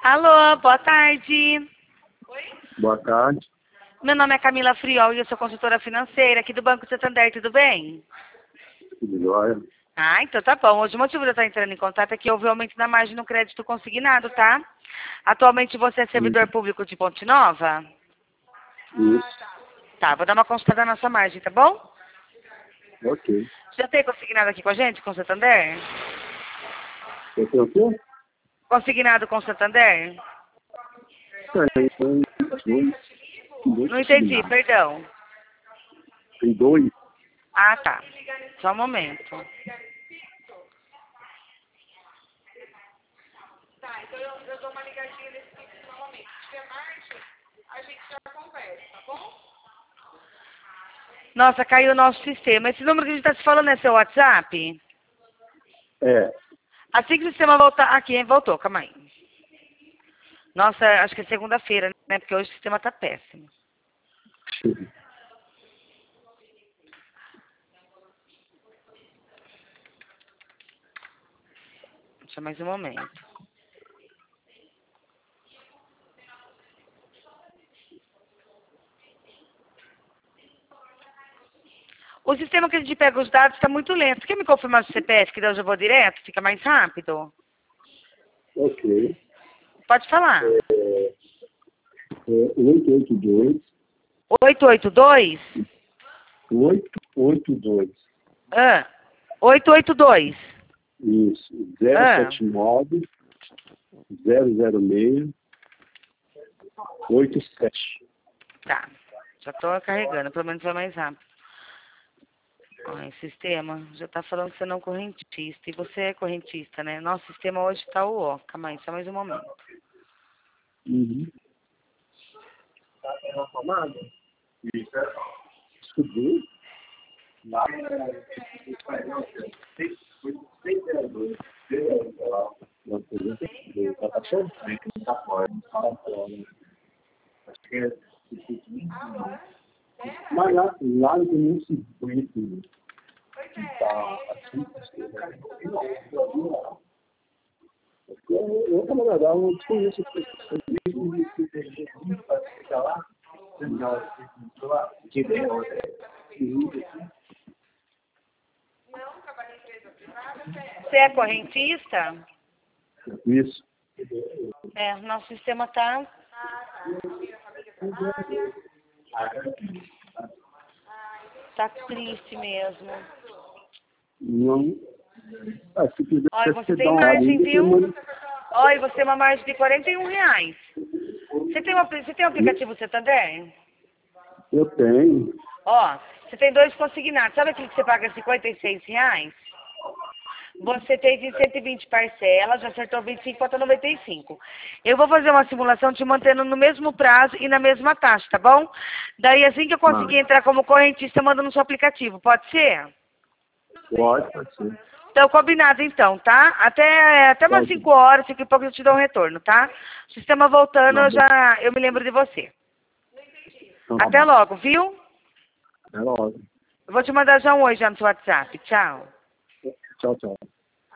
Alô, boa tarde. Boa tarde. Meu nome é Camila Friol e eu sou consultora financeira aqui do Banco Santander, tudo bem? Tudo jóia? Ah, então tá bom. Hoje o motivo de eu estar entrando em contato é que houve aumento na margem no crédito consignado, tá? Atualmente você é servidor público de Ponte Nova? Isso. Tá, vou dar uma consultada na nossa margem, tá bom? Ok. Já tem consignado aqui com a gente, com o Santander? Você tem o quê? Consignado com o Santander? Tem Não entendi, perdão. Tem dois. Ah, tá. Só um momento. Nossa, caiu o nosso sistema. Esse número que a gente está te falando é seu WhatsApp? É. Assim que o sistema voltar... Aqui, hein? Voltou, calma aí. Nossa, acho que é segunda-feira, né? Porque hoje o sistema tá péssimo. Deixa mais um momento. O sistema que a gente pega os dados está muito lento. Quer me confirmar o CPF, que daí eu já vou direto? Fica mais rápido? Ok. Pode falar. 882. 882? 882. 882. Isso. 079 006 87. Tá. Já tô carregando, pelo menos vai mais rápido. Ai, sistema, já tá falando que você não é correntista. E você é correntista, né? Nosso sistema hoje tá o ó. Calma aí, só mais um momento. Uhum. Subiu? Lá. Mas lá não tem nem 50. Tá assim. Eu tava legal, eu desconheço as pessoas. Você é correntista? Isso. É, nosso sistema tá... Tá triste mesmo. Não. Ah, se quiser Olha, você você tem dá uma margem, olhada, viu? Olha, você tem uma margem de R$ 41. Você tem o aplicativo Santander? eu tenho. Ó, você tem 2 consignados. Sabe aquele que você paga R$ 56? Você tem de 120 parcelas, já acertou 25, falta 95. Eu vou fazer uma simulação te mantendo no mesmo prazo e na mesma taxa, tá bom? Daí, assim que eu conseguir entrar como correntista, eu mando no seu aplicativo. Pode ser? Pode ser. Então, combinado então, tá? Até umas 5 horas, 5 e pouco eu te dou um retorno, tá? O sistema voltando, eu me lembro de você. Então, Até logo, viu? até logo. Eu vou te mandar já um oi já no seu WhatsApp. Tchau. Tchau, tchau.